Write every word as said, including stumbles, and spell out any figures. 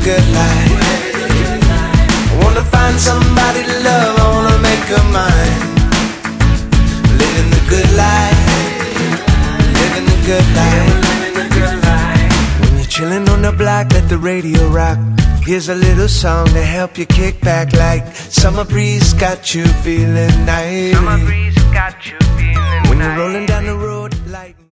good life. I wanna find somebody to love, I wanna make her mine. Living the good life, living the good life. When you're chilling on the block, let the radio rock. Here's a little song to help you kick back like summer breeze got you feeling nice. Summer breeze got you feeling When you're nice. rolling down the road like